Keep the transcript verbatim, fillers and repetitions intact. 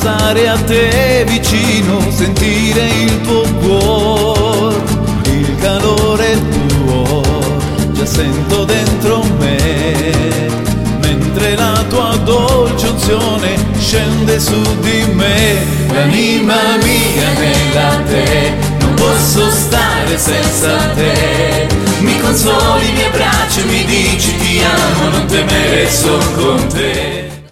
stare a te vicino, sentire il tuo cuore, il calore tuo, già sento dentro me, mentre la tua dolce unzione scende su di me. L'anima mia nella te, non posso stare senza te. Mi consoli i miei bracci, mi dici ti amo, non temere, son con te.